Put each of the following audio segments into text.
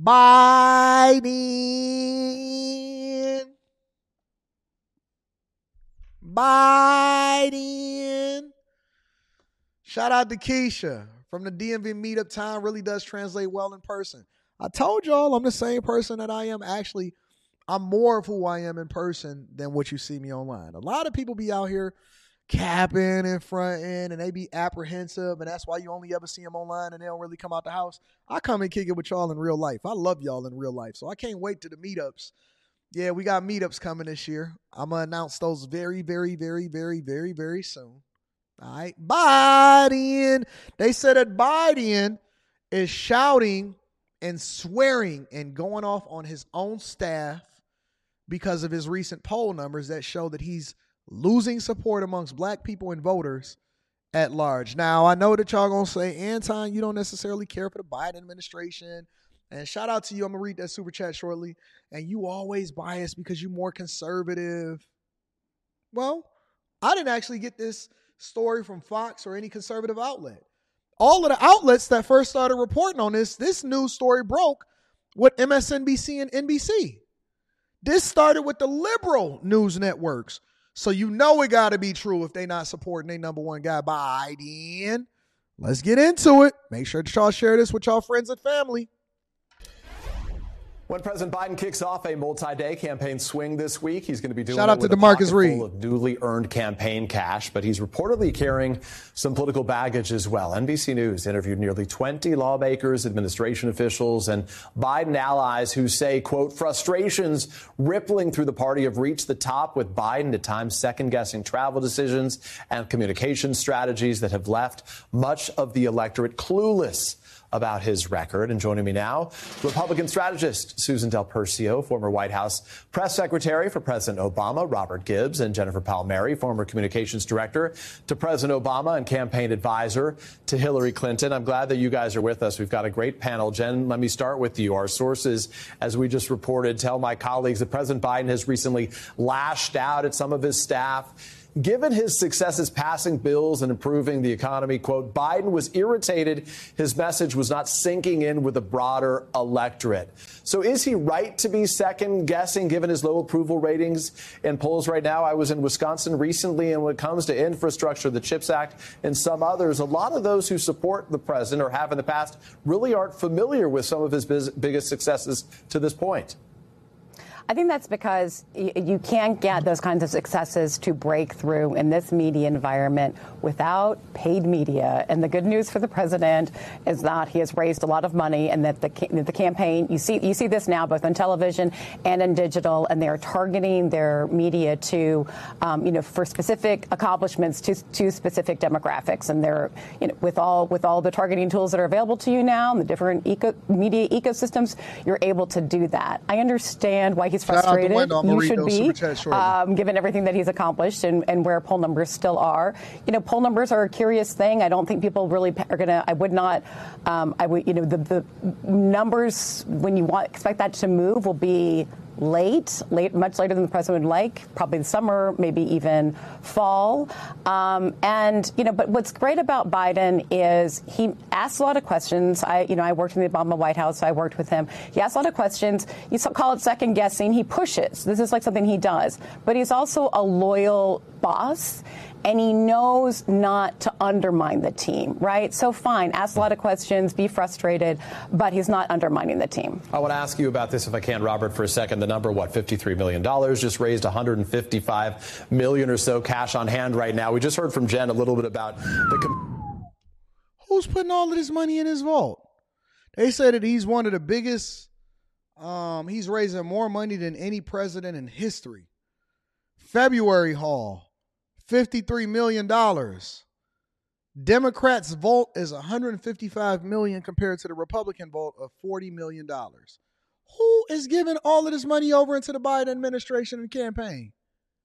Biden. Biden. Shout out to Keisha from the DMV meetup. Time really does translate well in person. I told y'all I'm the same person that I am. Actually, I'm more of who I am in person than what you see me online. A lot of people be out here capping and fronting, and they be apprehensive, and that's why you only ever see them online and they don't really come out the house. I come and kick it with y'all in real life. I love y'all in real life, so I can't wait to the meetups. Yeah, we got meetups coming this year. I'm going to announce those very, very, very, very, very, very soon. All right. Biden. They said that Biden is shouting and swearing and going off on his own staff because of his recent poll numbers that show that he's losing support amongst black people and voters at large. Now, I know that y'all going to say, Anton, you don't necessarily care for the Biden administration. And shout out to you. I'm going to read that super chat shortly. And you always biased because you're more conservative. Well, I didn't actually get this story from Fox or any conservative outlet. All of the outlets that first started reporting on this news story broke with MSNBC and NBC. This started with the liberal news networks. So you know it got to be true if they not supporting their number one guy, Biden. Let's get into it. Make sure that y'all share this with y'all friends and family. When President Biden kicks off a multi-day campaign swing this week, he's going to be doing Shout out it with to a DeMarcus pocket Reed. full of newly earned campaign cash, but he's reportedly carrying some political baggage as well. NBC News interviewed nearly 20 lawmakers, administration officials, and Biden allies who say, quote, frustrations rippling through the party have reached the top, with Biden at times second-guessing travel decisions and communication strategies that have left much of the electorate clueless about his record. And joining me now, Republican strategist Susan Del Percio, former White House press secretary for President Obama, Robert Gibbs, and Jennifer Palmieri, former communications director to President Obama and campaign advisor to Hillary Clinton. I'm glad that you guys are with us. We've got a great panel. Jen, let me start with you. Our sources, as we just reported, tell my colleagues that President Biden has recently lashed out at some of his staff. Given his successes passing bills and improving the economy, quote, Biden was irritated his message was not sinking in with the broader electorate. So is he right to be second guessing given his low approval ratings in polls right now? I was in Wisconsin recently, and when it comes to infrastructure, the CHIPS Act, and some others, a lot of those who support the president or have in the past really aren't familiar with some of his biggest successes to this point. I think that's because you can't get those kinds of successes to break through in this media environment without paid media. And the good news for the president is that he has raised a lot of money, and that the campaign, you see this now both on television and in digital, and they are targeting their media to, for specific accomplishments to specific demographics. And they're, with all the targeting tools that are available to you now, and the different media ecosystems, you're able to do that. I understand why he's frustrated. You should be, given everything that he's accomplished and where poll numbers still are. Poll numbers are a curious thing. I don't think people really are going to, the numbers, when you expect that to move, will be late, much later than the president would like, probably the summer, maybe even fall. But what's great about Biden is he asks a lot of questions. I worked in the Obama White House, so I worked with him. He asks a lot of questions. You call it second guessing. He pushes. This is like something he does. But he's also a loyal boss, and he knows not to undermine the team, right? So fine, ask a lot of questions, be frustrated, but he's not undermining the team. I want to ask you about this, if I can, Robert, for a second. The number, $53 million, just raised $155 million or so cash on hand right now. We just heard from Jen a little bit about who's putting all of this money in his vault? They said that he's one of the biggest, he's raising more money than any president in history. February haul, $53 million. Democrats' vault is $155 million compared to the Republican vault of $40 million. Who is giving all of this money over into the Biden administration and campaign?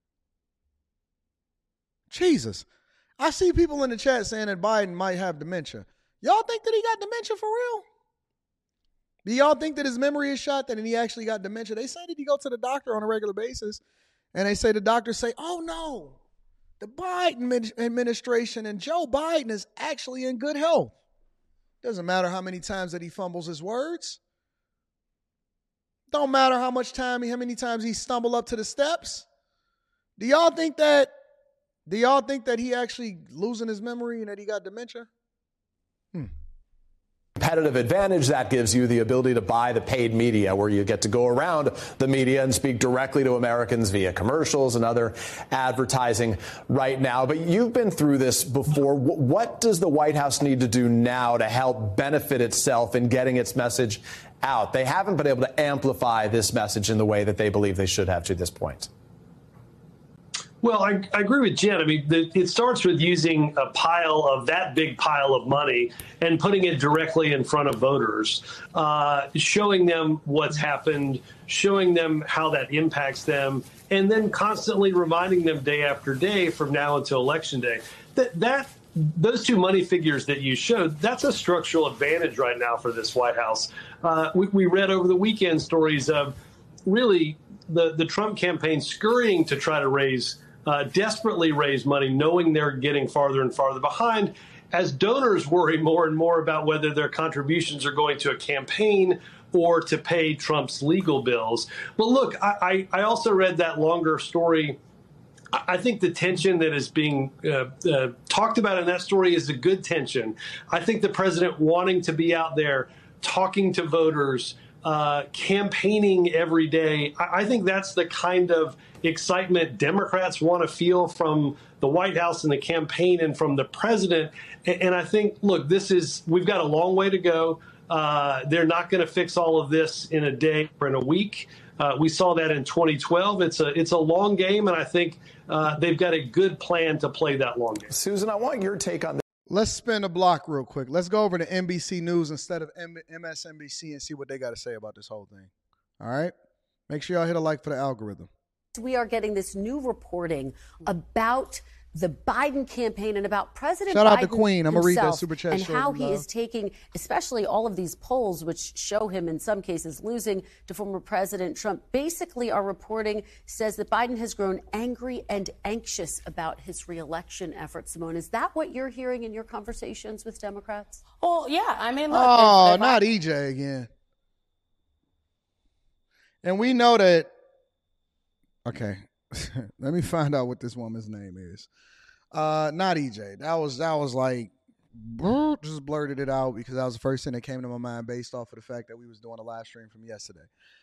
Jesus. I see people in the chat saying that Biden might have dementia. Y'all think that he got dementia for real? Do y'all think that his memory is shot, that he actually got dementia? They say that he go to the doctor on a regular basis, and they say the doctors say, oh no, the Biden administration and Joe Biden is actually in good health. Doesn't matter how many times that he fumbles his words. Don't matter how many times he stumbled up to the steps. Do y'all think that he actually losing his memory and that he got dementia? Competitive advantage that gives you the ability to buy the paid media, where you get to go around the media and speak directly to Americans via commercials and other advertising right now. But you've been through this before. What does the White House need to do now to help benefit itself in getting its message out? They haven't been able to amplify this message in the way that they believe they should have to this point. Well, I agree with Jen. I mean, it starts with using that big pile of money and putting it directly in front of voters, showing them what's happened, showing them how that impacts them, and then constantly reminding them day after day from now until Election Day. Those two money figures that you showed, that's a structural advantage right now for this White House. We read over the weekend stories of really the Trump campaign scurrying to try to desperately raise money, knowing they're getting farther and farther behind, as donors worry more and more about whether their contributions are going to a campaign or to pay Trump's legal bills. But look, I also read that longer story. I think the tension that is being talked about in that story is a good tension. I think the president wanting to be out there talking to voters, campaigning every day, I think that's the kind of excitement Democrats want to feel from the White House and the campaign and from the president. And I think, look, we've got a long way to go. They're not going to fix all of this in a day or in a week. We saw that in 2012. It's a long game, and I think they've got a good plan to play that long game. Susan, I want your take on this. Let's spin the block real quick. Let's go over to NBC News instead of MSNBC and see what they got to say about this whole thing. All right? Make sure y'all hit a like for the algorithm. We are getting this new reporting about the Biden campaign and about President Biden. Shout out to Queen. I'm going to read that super chat. And how he is taking, especially all of these polls, which show him in some cases losing to former President Trump. Basically, our reporting says that Biden has grown angry and anxious about his reelection efforts. Simone, is that what you're hearing in your conversations with Democrats? Well, yeah. I mean, look. Not EJ again. And we know that. Okay. Let me find out what this woman's name is. Not EJ. That was like, just blurted it out because that was the first thing that came to my mind based off of the fact that we was doing a live stream from yesterday.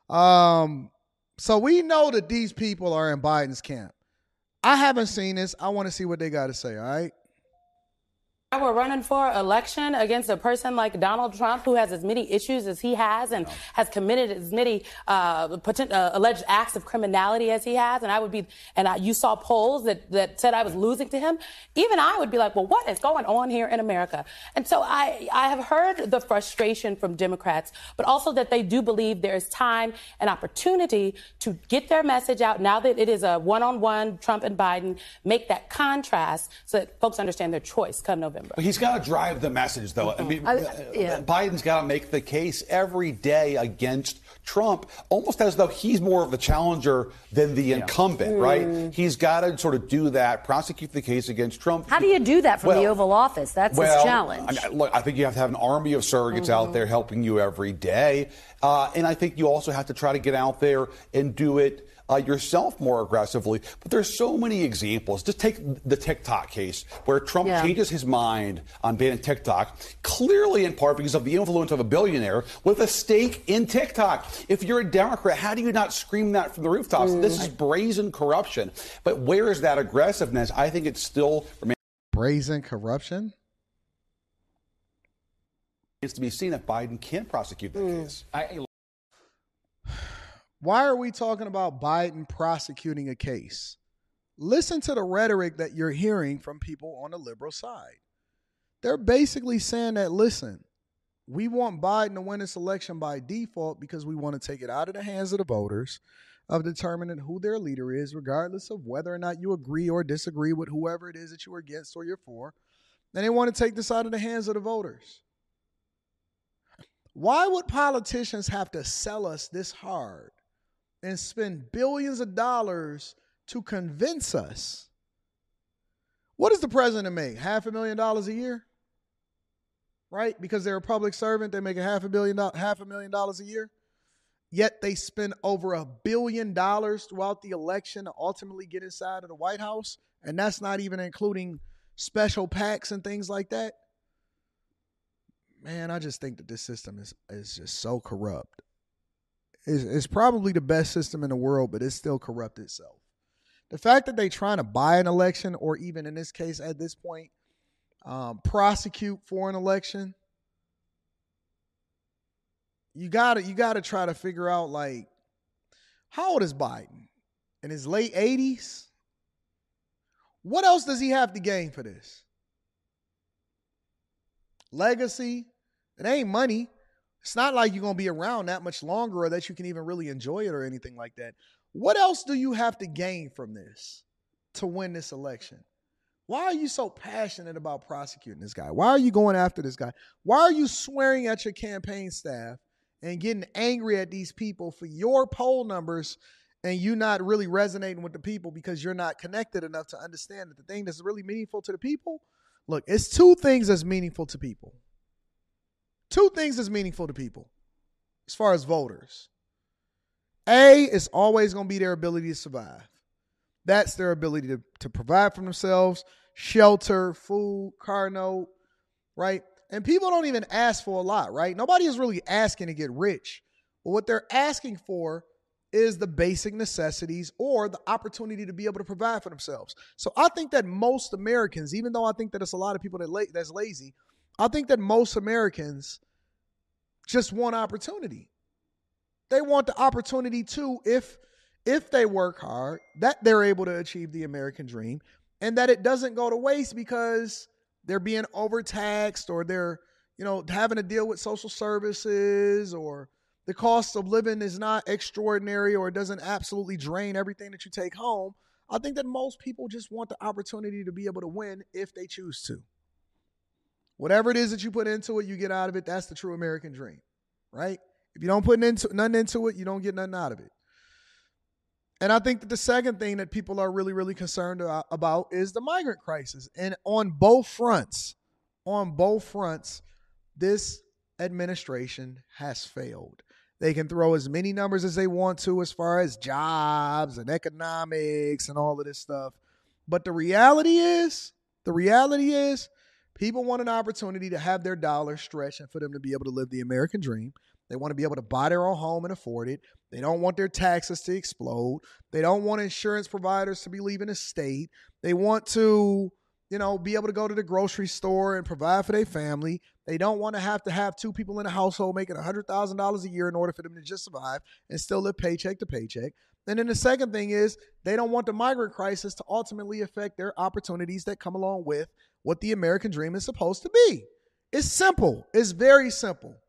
So we know that these people are in Biden's camp. I haven't seen this. I want to see what they got to say, all right? We're running for election against a person like Donald Trump, who has as many issues as he has and has committed as many alleged acts of criminality as he has. And you saw polls that said I was losing to him. Even I would be like, well, what is going on here in America? And so I have heard the frustration from Democrats, but also that they do believe there is time and opportunity to get their message out now that it is a one-on-one, Trump and Biden, make that contrast so that folks understand their choice come November. But he's got to drive the message, though. I mean, Biden's got to make the case every day against Trump, almost as though he's more of the challenger than the incumbent, right? He's got to sort of do that, prosecute the case against Trump. How do you do that from the Oval Office? That's his challenge. I think you have to have an army of surrogates out there helping you every day. And I think you also have to try to get out there and do it yourself more aggressively. But there's so many examples. Just take the TikTok case where Trump changes his mind on banning TikTok, clearly in part because of the influence of a billionaire with a stake in TikTok. If you're a Democrat, how do you not scream that from the rooftops? This is brazen corruption. But where is that aggressiveness? I think it's still brazen corruption. It's to be seen if Biden can prosecute that case. Why are we talking about Biden prosecuting a case? Listen to the rhetoric that you're hearing from people on the liberal side. They're basically saying that, listen, we want Biden to win this election by default because we want to take it out of the hands of the voters of determining who their leader is, regardless of whether or not you agree or disagree with whoever it is that you're against or you're for. And they want to take this out of the hands of the voters. Why would politicians have to sell us this hard and spend billions of dollars to convince us? What does the president make? $500,000 a year? Right? Because they're a public servant, they make $500,000 a year. yet they spend over $1 billion throughout the election to ultimately get inside of the White House, and that's not even including special PACs and things like that. Man, I just think that this system is just so corrupt. It's probably the best system in the world, but it's still corrupt itself. The fact that they're trying to buy an election, or even in this case at this point, prosecute for an election, you gotta try to figure out, like, how old is Biden? In his late 80s? What else does he have to gain for this? Legacy? It ain't money. It's not like you're going to be around that much longer or that you can even really enjoy it or anything like that. What else do you have to gain from this to win this election? Why are you so passionate about prosecuting this guy? Why are you going after this guy? Why are you swearing at your campaign staff and getting angry at these people for your poll numbers and you not really resonating with the people because you're not connected enough to understand that the thing that's really meaningful to the people? Look, it's two things that's meaningful to people. Two things that's meaningful to people as far as voters. A, it's always going to be their ability to survive. That's their ability to provide for themselves, shelter, food, car note, right? And people don't even ask for a lot, right? Nobody is really asking to get rich. But what they're asking for is the basic necessities or the opportunity to be able to provide for themselves. So I think that most Americans, even though I think that it's a lot of people that's lazy, I think that most Americans just want opportunity. They want the opportunity to, if they work hard, that they're able to achieve the American dream, and that it doesn't go to waste because they're being overtaxed or they're, having to deal with social services, or the cost of living is not extraordinary, or it doesn't absolutely drain everything that you take home. I think that most people just want the opportunity to be able to win if they choose to. Whatever it is that you put into it, you get out of it. That's the true American dream, right? If you don't put nothing into it, you don't get nothing out of it. And I think that the second thing that people are really, really concerned about is the migrant crisis. And on both fronts, this administration has failed. They can throw as many numbers as they want to as far as jobs and economics and all of this stuff. But the reality is, people want an opportunity to have their dollars stretched and for them to be able to live the American dream. They want to be able to buy their own home and afford it. They don't want their taxes to explode. They don't want insurance providers to be leaving the state. They want to, be able to go to the grocery store and provide for their family. They don't want to have two people in a household making $100,000 a year in order for them to just survive and still live paycheck to paycheck. And then the second thing is they don't want the migrant crisis to ultimately affect their opportunities that come along with what the American dream is supposed to be. It's simple. It's very simple.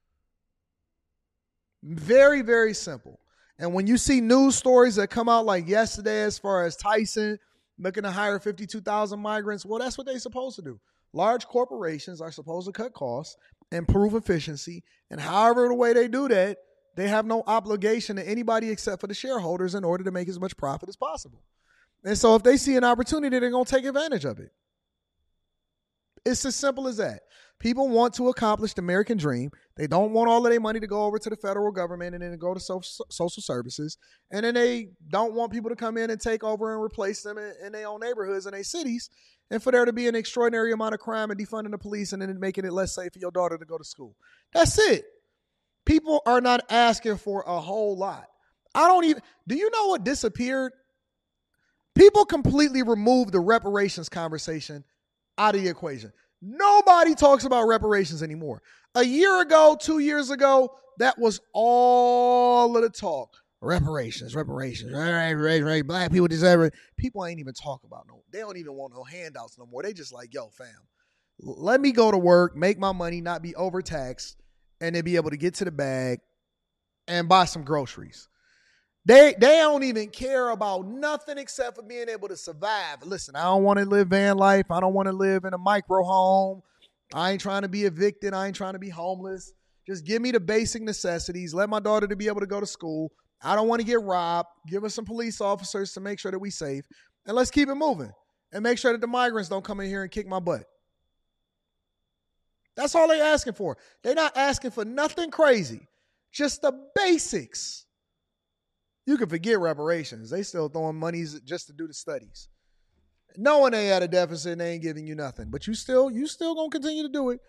Very, very simple. And when you see news stories that come out like yesterday as far as Tyson looking to hire 52,000 migrants, well, that's what they're supposed to do. Large corporations are supposed to cut costs, improve efficiency, and however the way they do that, they have no obligation to anybody except for the shareholders in order to make as much profit as possible. And so if they see an opportunity, they're going to take advantage of it. It's as simple as that. People want to accomplish the American dream. They don't want all of their money to go over to the federal government and then to go to social services. And then they don't want people to come in and take over and replace them in their own neighborhoods and their cities, and for there to be an extraordinary amount of crime and defunding the police and then making it less safe for your daughter to go to school. That's it. People are not asking for a whole lot. Do you know what disappeared? People completely removed the reparations conversation out of the equation. Nobody talks about reparations anymore. A year ago, 2 years ago, that was all of the talk. Reparations. Black people deserve it. People ain't even talk about they don't even want no handouts no more. They just like, yo, fam, let me go to work, make my money, not be overtaxed, and then be able to get to the bag and buy some groceries. They don't even care about nothing except for being able to survive. Listen, I don't want to live van life. I don't want to live in a micro home. I ain't trying to be evicted. I ain't trying to be homeless. Just give me the basic necessities. Let my daughter to be able to go to school. I don't want to get robbed. Give us some police officers to make sure that we safe. And let's keep it moving. And make sure that the migrants don't come in here and kick my butt. That's all they're asking for. They're not asking for nothing crazy. just the basics, you can forget reparations. They still throwing monies just to do the studies. Knowing they had a deficit and they ain't giving you nothing. But you still gonna continue to do it